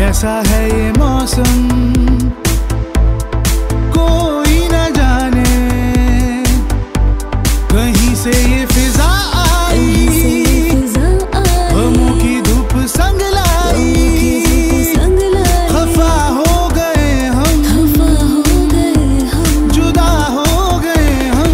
कैसा है ये मौसम कोई न जाने, कहीं से ये फिजा आई, गमों की धूप संग लाई, खफा हो गए हम, जुदा हो गए हम।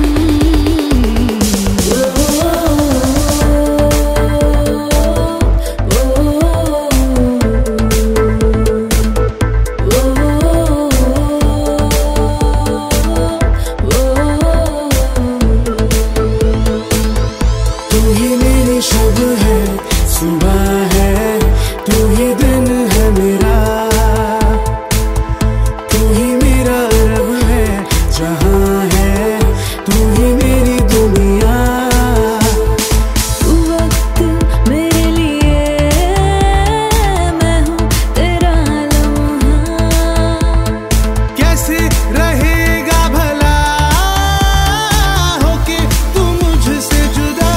तू ही मेरी शब है, सुबह है, तू ही दिन है मेरा, तू ही मेरा रब है, जहां है तू ही मेरी दुनिया। तू वक्त मेरे लिए, मैं हूँ तेरा लम्हा। कैसे रहेगा भला होके तू मुझसे जुदा।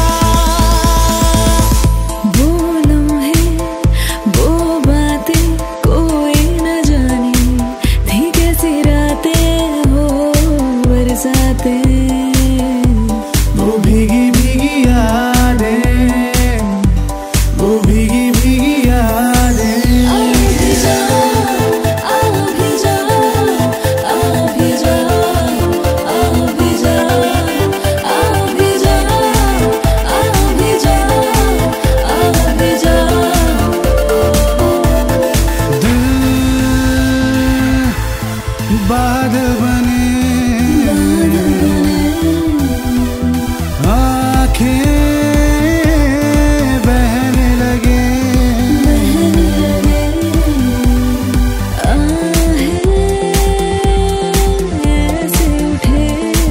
वो लम्हे, वो बातें कोई न जाने, थी कैसी रातें हो बरसातें। वो भीगी भीगी यादें, वो भीगी भीगी यादें। आ भी जाओ, आ भी जाओ, आ भी जाओ, आ भी जाओ, आ भी जाओ, आ भी जाओ, आ भी जाओ। दिल बादल बने, आँखें बहने लगे, ऐसे उठे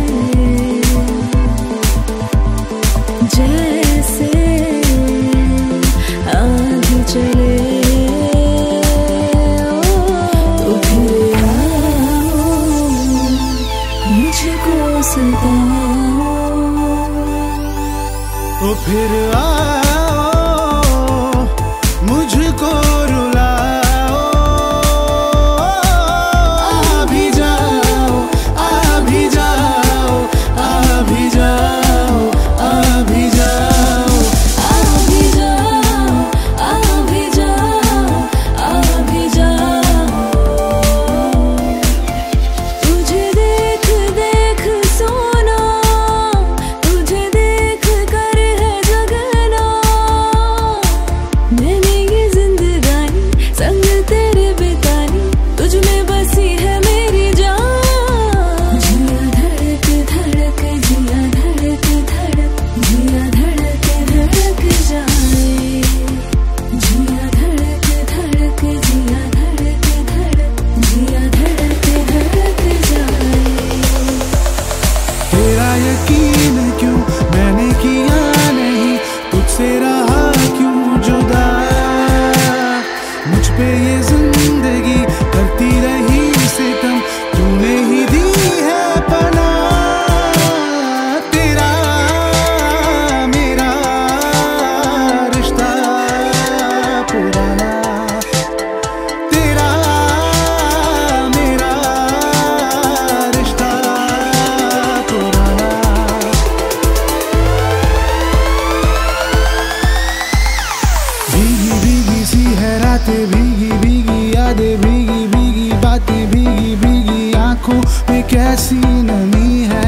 जैसे आंधी चले। तो फिर आओ, मुझको सताओ। तो फिर आओ मुझको रुलाओ। आ भी जाओ, आ भी जाओ, आ भी जाओ, आ भी जाओ। आ भी जाओ, आ भी जाओ, आ भी जाओ। तुझे देख देख सोना, तुझे देख कर है जगना। मैंने ये जिंदगानी संग तेरे बितानी, तुझ में बसी है मेरी जान। जिया धड़क धड़क, जिया धड़क धड़क, जिया धड़क धड़क जाए। जिया धड़क धड़क, जिया धड़क धड़क, जिया धड़क धड़क जाए। तेरा यकीन क्यों मैंने किया नहीं, तुझसे रहा क्यों जुदा। मुझ पे ये जिंदगी करती रही सितम, तूने ही दी है पनाह। तेरा मेरा रिश्ता पुराना, तेरा मेरा रिश्ता पुराना। भीगी भीगी सी है रातें, भीगी भीगी यादें, भीगी भीगी बातें, भीगी भीगी आंखों में कैसी नमी है।